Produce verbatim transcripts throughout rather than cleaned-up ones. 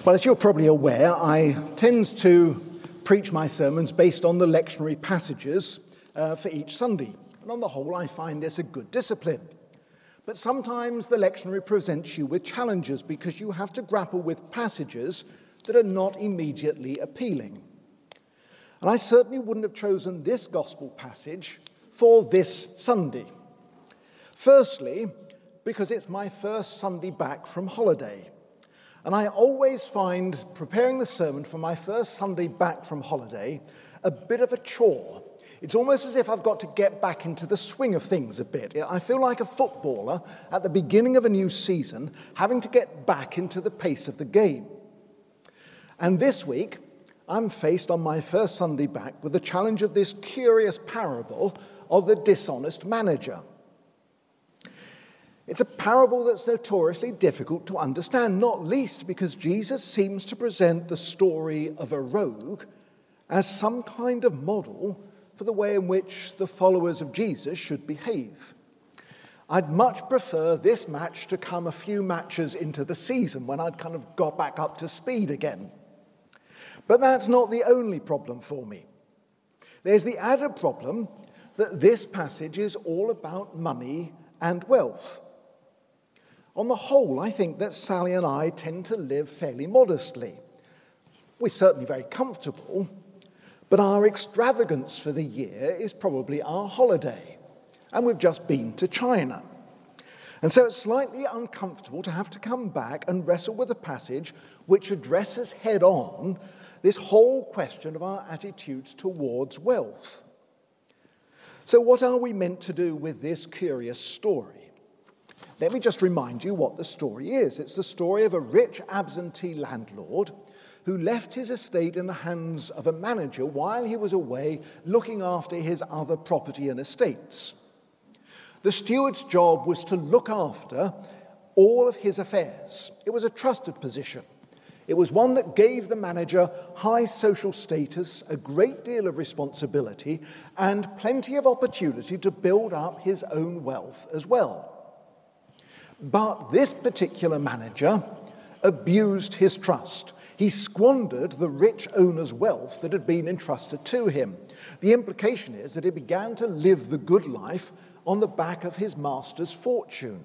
Well, as you're probably aware, I tend to preach my sermons based on the lectionary passages uh, for each Sunday. And on the whole, I find this a good discipline. But sometimes the lectionary presents you with challenges because you have to grapple with passages that are not immediately appealing. And I certainly wouldn't have chosen this gospel passage for this Sunday. Firstly, because it's my first Sunday back from holiday. And I always find preparing the sermon for my first Sunday back from holiday a bit of a chore. It's almost as if I've got to get back into the swing of things a bit. I feel like a footballer at the beginning of a new season having to get back into the pace of the game. And this week, I'm faced on my first Sunday back with the challenge of this curious parable of the dishonest manager. It's a parable that's notoriously difficult to understand, not least because Jesus seems to present the story of a rogue as some kind of model for the way in which the followers of Jesus should behave. I'd much prefer this match to come a few matches into the season when I'd kind of got back up to speed again. But that's not the only problem for me. There's the added problem that this passage is all about money and wealth. On the whole, I think that Sally and I tend to live fairly modestly. We're certainly very comfortable, but our extravagance for the year is probably our holiday, and we've just been to China. And so it's slightly uncomfortable to have to come back and wrestle with a passage which addresses head-on this whole question of our attitudes towards wealth. So what are we meant to do with this curious story? Let me just remind you what the story is. It's the story of a rich absentee landlord who left his estate in the hands of a manager while he was away looking after his other property and estates. The steward's job was to look after all of his affairs. It was a trusted position. It was one that gave the manager high social status, a great deal of responsibility, and plenty of opportunity to build up his own wealth as well. But this particular manager abused his trust. He squandered the rich owner's wealth that had been entrusted to him. The implication is that he began to live the good life on the back of his master's fortune.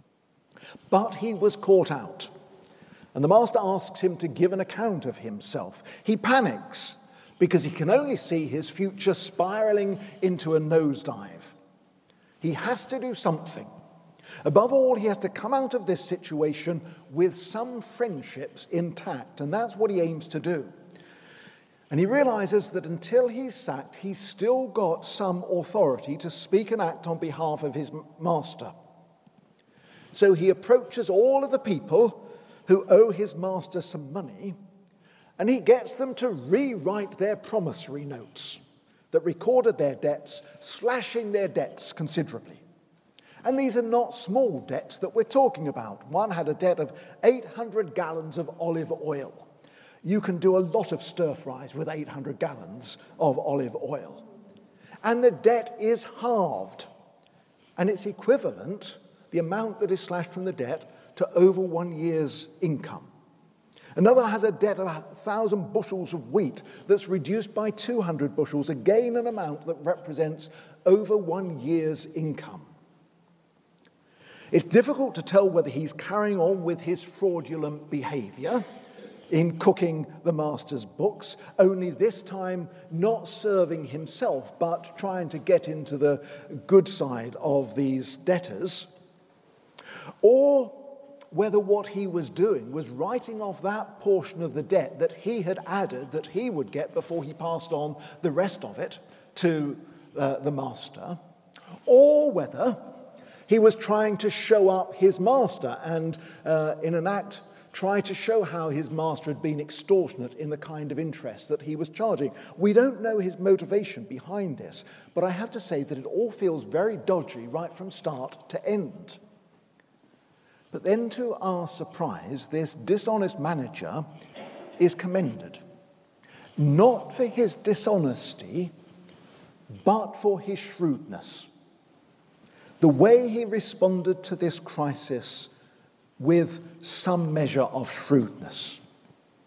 But he was caught out, and the master asks him to give an account of himself. He panics because he can only see his future spiraling into a nosedive. He has to do something. Above all, he has to come out of this situation with some friendships intact, and that's what he aims to do. And he realizes that until he's sacked, he's still got some authority to speak and act on behalf of his master. So he approaches all of the people who owe his master some money, and he gets them to rewrite their promissory notes that recorded their debts, slashing their debts considerably. And these are not small debts that we're talking about. One had a debt of eight hundred gallons of olive oil. You can do a lot of stir-fries with eight hundred gallons of olive oil. And the debt is halved. And it's equivalent, the amount that is slashed from the debt, to over one year's income. Another has a debt of a thousand bushels of wheat that's reduced by two hundred bushels, again an amount that represents over one year's income. It's difficult to tell whether he's carrying on with his fraudulent behavior in cooking the master's books, only this time not serving himself, but trying to get into the good side of these debtors, or whether what he was doing was writing off that portion of the debt that he had added that he would get before he passed on the rest of it to uh, the master, or whether he was trying to show up his master and, uh, in an act, try to show how his master had been extortionate in the kind of interest that he was charging. We don't know his motivation behind this, but I have to say that it all feels very dodgy right from start to end. But then, to our surprise, this dishonest manager is commended, not for his dishonesty, but for his shrewdness. The way he responded to this crisis with some measure of shrewdness.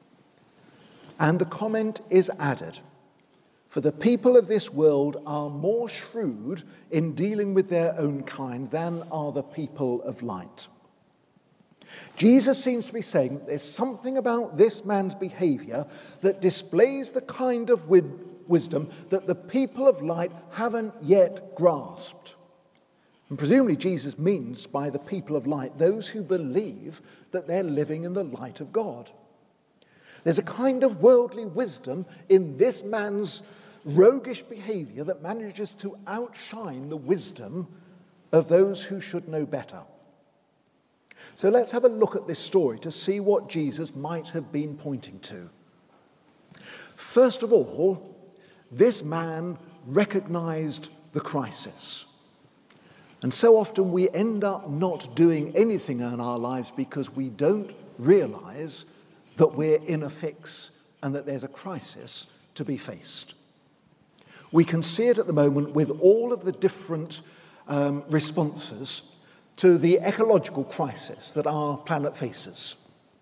And the comment is added, "For the people of this world are more shrewd in dealing with their own kind than are the people of light." Jesus seems to be saying there's something about this man's behavior that displays the kind of wi- wisdom that the people of light haven't yet grasped. And presumably Jesus means by the people of light those who believe that they're living in the light of God. There's a kind of worldly wisdom in this man's roguish behavior that manages to outshine the wisdom of those who should know better. So let's have a look at this story to see what Jesus might have been pointing to. First of all, this man recognized the crisis. And so often we end up not doing anything in our lives because we don't realize that we're in a fix and that there's a crisis to be faced. We can see it at the moment with all of the different um, responses to the ecological crisis that our planet faces.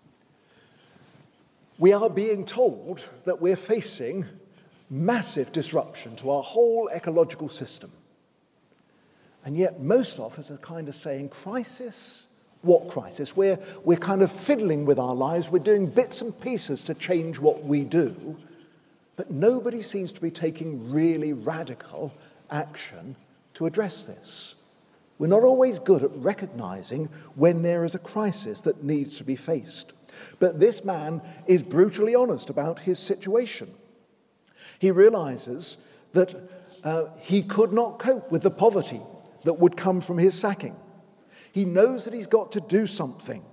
We are being told that we're facing massive disruption to our whole ecological system. And yet most of us are kind of saying, crisis? What crisis? We're, we're kind of fiddling with our lives. We're doing bits and pieces to change what we do. But nobody seems to be taking really radical action to address this. We're not always good at recognizing when there is a crisis that needs to be faced. But this man is brutally honest about his situation. He realizes that uh, he could not cope with the poverty that would come from his sacking. He knows that he's got to do something.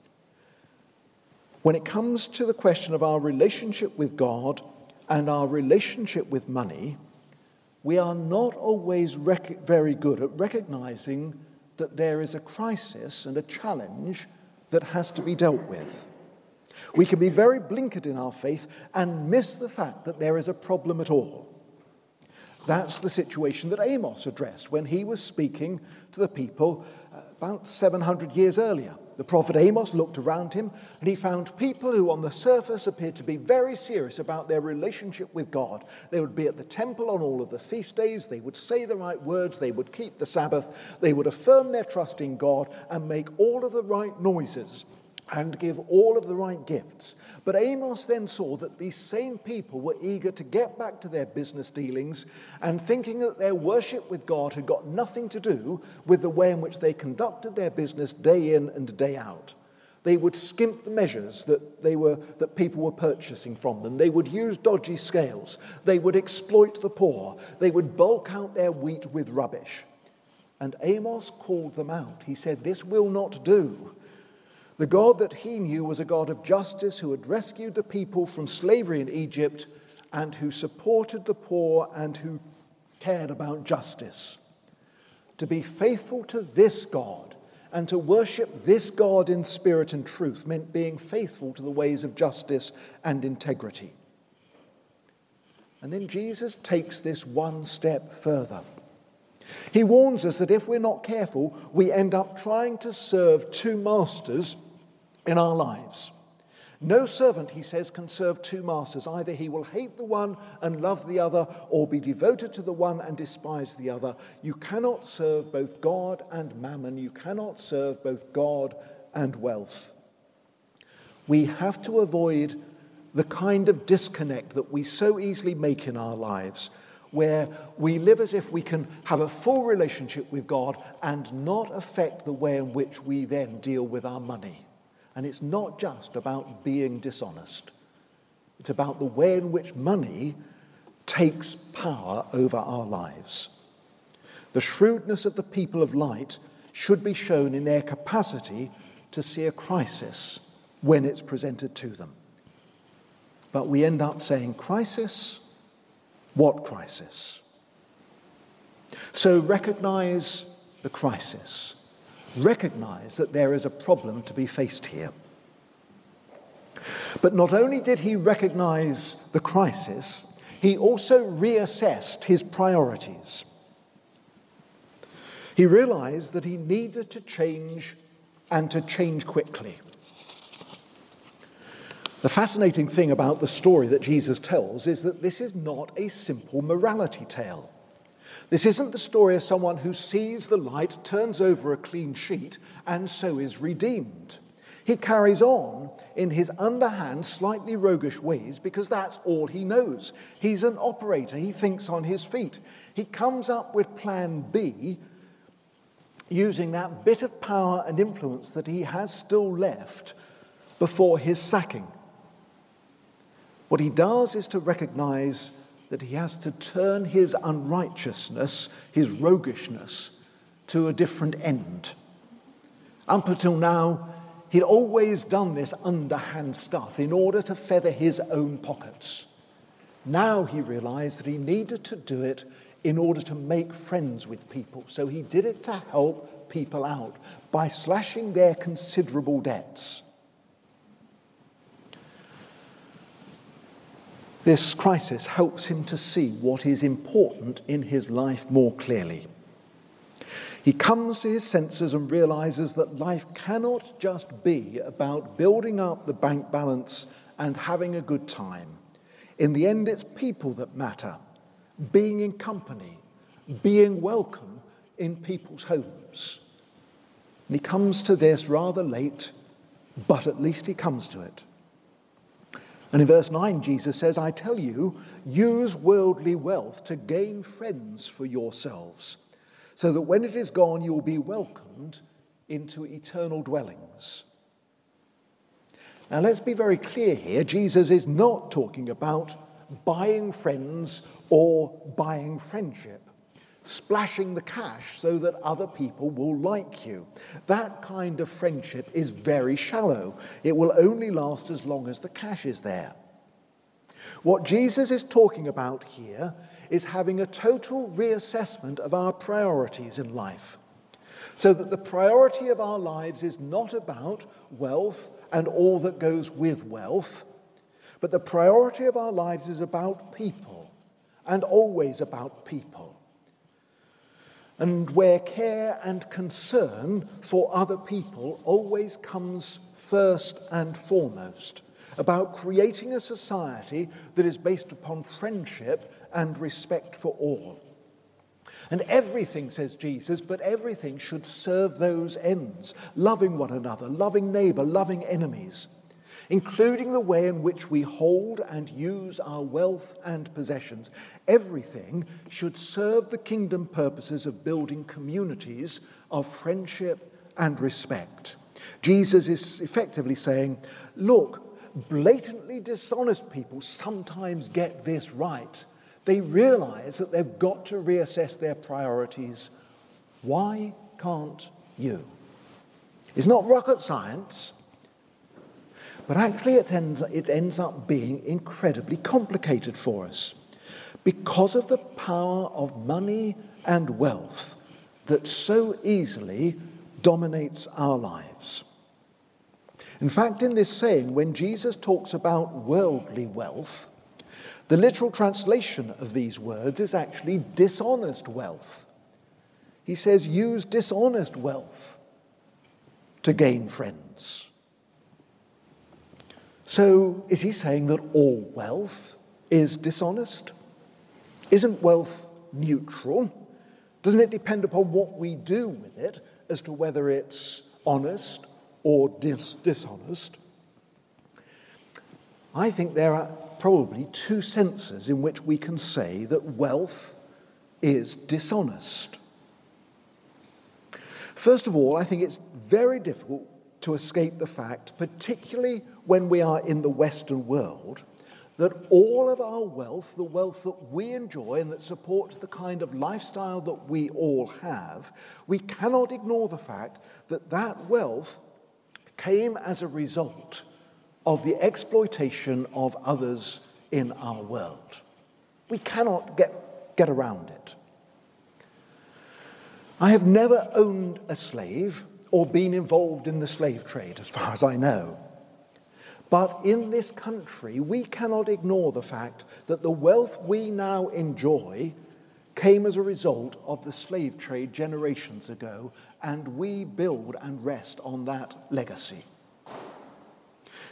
When it comes to the question of our relationship with God and our relationship with money, we are not always rec- very good at recognizing that there is a crisis and a challenge that has to be dealt with. We can be very blinkered in our faith and miss the fact that there is a problem at all. That's the situation that Amos addressed when he was speaking to the people about seven hundred years earlier. The prophet Amos looked around him and he found people who on the surface appeared to be very serious about their relationship with God. They would be at the temple on all of the feast days, they would say the right words, they would keep the Sabbath, they would affirm their trust in God and make all of the right noises and give all of the right gifts. But Amos then saw that these same people were eager to get back to their business dealings and thinking that their worship with God had got nothing to do with the way in which they conducted their business day in and day out. They would skimp the measures that they were that people were purchasing from them. They would use dodgy scales. They would exploit the poor. They would bulk out their wheat with rubbish. And Amos called them out. He said, "This will not do." The God that he knew was a God of justice who had rescued the people from slavery in Egypt and who supported the poor and who cared about justice. To be faithful to this God and to worship this God in spirit and truth meant being faithful to the ways of justice and integrity. And then Jesus takes this one step further. He warns us that if we're not careful, we end up trying to serve two masters in our lives. No servant, he says, can serve two masters. Either he will hate the one and love the other, or be devoted to the one and despise the other. You cannot serve both God and mammon. You cannot serve both God and wealth. We have to avoid the kind of disconnect that we so easily make in our lives, where we live as if we can have a full relationship with God and not affect the way in which we then deal with our money. And it's not just about being dishonest. It's about the way in which money takes power over our lives. The shrewdness of the people of light should be shown in their capacity to see a crisis when it's presented to them. But we end up saying, crisis? What crisis? So recognize the crisis. Recognize that there is a problem to be faced here. But not only did he recognize the crisis, he also reassessed his priorities. He realized that he needed to change and to change quickly. The fascinating thing about the story that Jesus tells is that this is not a simple morality tale. This isn't the story of someone who sees the light, turns over a clean sheet, and so is redeemed. He carries on in his underhand, slightly roguish ways because that's all he knows. He's an operator. He thinks on his feet. He comes up with plan B using that bit of power and influence that he has still left before his sacking. What he does is to recognize that he has to turn his unrighteousness, his roguishness, to a different end. Up until now, he'd always done this underhand stuff in order to feather his own pockets. Now he realized that he needed to do it in order to make friends with people. So he did it to help people out by slashing their considerable debts. This crisis helps him to see what is important in his life more clearly. He comes to his senses and realizes that life cannot just be about building up the bank balance and having a good time. In the end, it's people that matter, being in company, being welcome in people's homes. And he comes to this rather late, but at least he comes to it. And in verse nine, Jesus says, I tell you, use worldly wealth to gain friends for yourselves, so that when it is gone, you will be welcomed into eternal dwellings. Now, let's be very clear here. Jesus is not talking about buying friends or buying friendship, splashing the cash so that other people will like you. That kind of friendship is very shallow. It will only last as long as the cash is there. What Jesus is talking about here is having a total reassessment of our priorities in life, so that the priority of our lives is not about wealth and all that goes with wealth, but the priority of our lives is about people, and always about people. And where care and concern for other people always comes first and foremost, about creating a society that is based upon friendship and respect for all. And everything, says Jesus, but everything should serve those ends, loving one another, loving neighbor, loving enemies, including the way in which we hold and use our wealth and possessions. Everything should serve the kingdom purposes of building communities of friendship and respect. Jesus is effectively saying, look, blatantly dishonest people sometimes get this right. They realize that they've got to reassess their priorities. Why can't you? It's not rocket science. But actually it ends, it ends up being incredibly complicated for us because of the power of money and wealth that so easily dominates our lives. In fact, in this saying, when Jesus talks about worldly wealth, the literal translation of these words is actually dishonest wealth. He says, use dishonest wealth to gain friends. So is he saying that all wealth is dishonest? Isn't wealth neutral? Doesn't it depend upon what we do with it as to whether it's honest or dis- dishonest? I think there are probably two senses in which we can say that wealth is dishonest. First of all, I think it's very difficult to escape the fact, particularly when we are in the Western world, that all of our wealth, the wealth that we enjoy and that supports the kind of lifestyle that we all have, we cannot ignore the fact that that wealth came as a result of the exploitation of others in our world. We cannot get, get around it. I have never owned a slave or been involved in the slave trade, as far as I know. But in this country, we cannot ignore the fact that the wealth we now enjoy came as a result of the slave trade generations ago, and we build and rest on that legacy.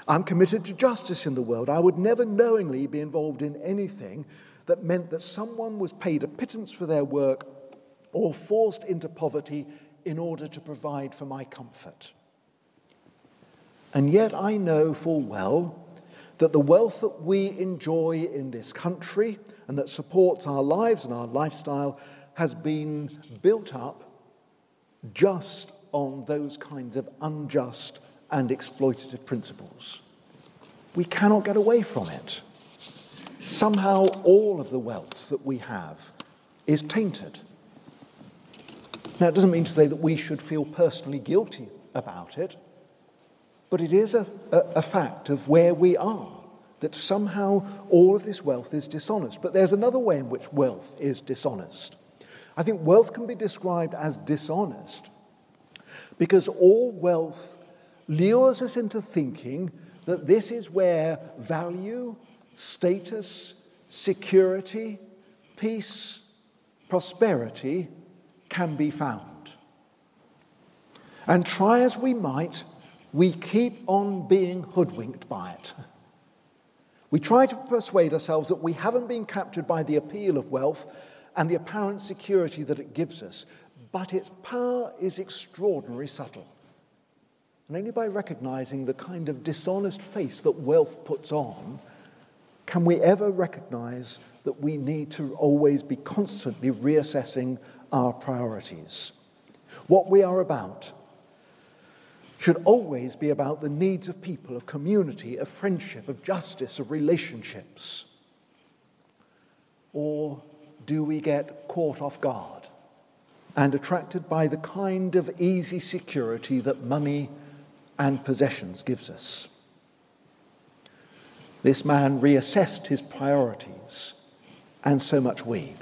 I'm committed to justice in the world. I would never knowingly be involved in anything that meant that someone was paid a pittance for their work or forced into poverty in order to provide for my comfort. And yet I know full well that the wealth that we enjoy in this country and that supports our lives and our lifestyle has been built up just on those kinds of unjust and exploitative principles. We cannot get away from it. Somehow all of the wealth that we have is tainted. Now, it doesn't mean to say that we should feel personally guilty about it, but it is a, a, a fact of where we are, that somehow all of this wealth is dishonest. But there's another way in which wealth is dishonest. I think wealth can be described as dishonest because all wealth lures us into thinking that this is where value, status, security, peace, prosperity can be found. And try as we might, we keep on being hoodwinked by it. We try to persuade ourselves that we haven't been captured by the appeal of wealth and the apparent security that it gives us, but its power is extraordinarily subtle. And only by recognizing the kind of dishonest face that wealth puts on can we ever recognize that we need to always be constantly reassessing our priorities. What we are about should always be about the needs of people, of community, of friendship, of justice, of relationships. Or do we get caught off guard and attracted by the kind of easy security that money and possessions gives us? This man reassessed his priorities, and so much we.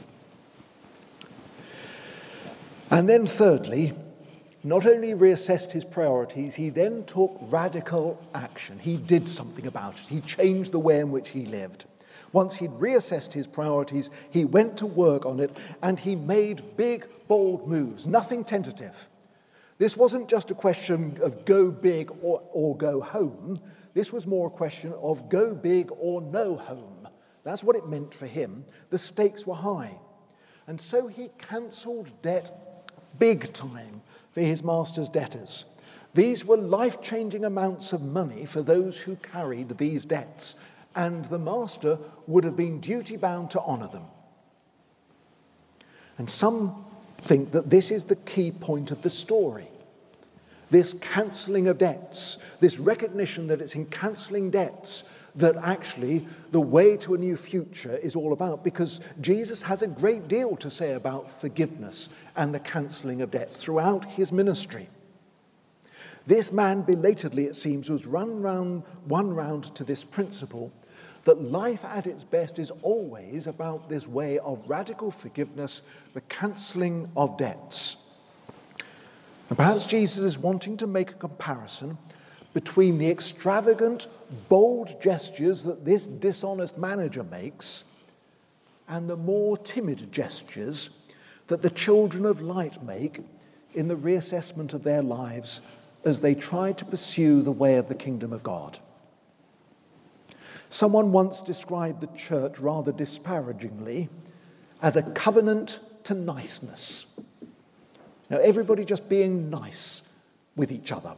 And then thirdly, not only reassessed his priorities, he then took radical action. He did something about it. He changed the way in which he lived. Once he'd reassessed his priorities, he went to work on it, and he made big, bold moves, nothing tentative. This wasn't just a question of go big or, or go home. This was more a question of go big or no home. That's what it meant for him. The stakes were high. And so he cancelled debt big time for his master's debtors. These were life-changing amounts of money for those who carried these debts, and the master would have been duty-bound to honour them. And some think that this is the key point of the story. This cancelling of debts, this recognition that it's in cancelling debts that actually the way to a new future is all about, because Jesus has a great deal to say about forgiveness and the cancelling of debts throughout his ministry. This man belatedly, it seems, was run round, one round to this principle that life at its best is always about this way of radical forgiveness, the cancelling of debts. And perhaps Jesus is wanting to make a comparison between the extravagant, bold gestures that this dishonest manager makes and the more timid gestures that the children of light make in the reassessment of their lives as they try to pursue the way of the kingdom of God. Someone once described the church rather disparagingly as a covenant to niceness. Now, everybody just being nice with each other.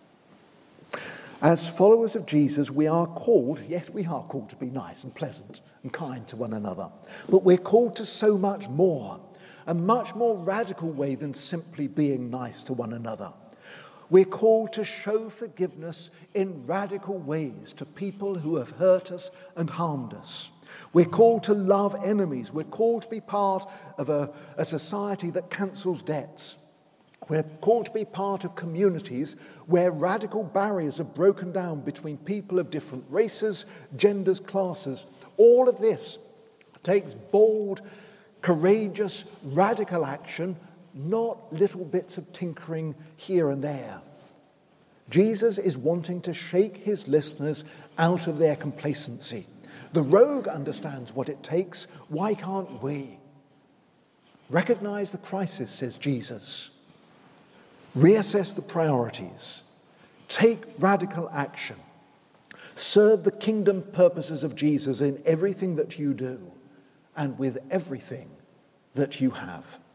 As followers of Jesus, we are called, yes, we are called to be nice and pleasant and kind to one another, but we're called to so much more, a much more radical way than simply being nice to one another. We're called to show forgiveness in radical ways to people who have hurt us and harmed us. We're called to love enemies. We're called to be part of a, a society that cancels debts. We're called to be part of communities where radical barriers are broken down between people of different races, genders, classes. All of this takes bold, courageous, radical action, not little bits of tinkering here and there. Jesus is wanting to shake his listeners out of their complacency. The rogue understands what it takes. Why can't we? Recognize the crisis, says Jesus. Reassess the priorities. Take radical action. Serve the kingdom purposes of Jesus in everything that you do and with everything that you have.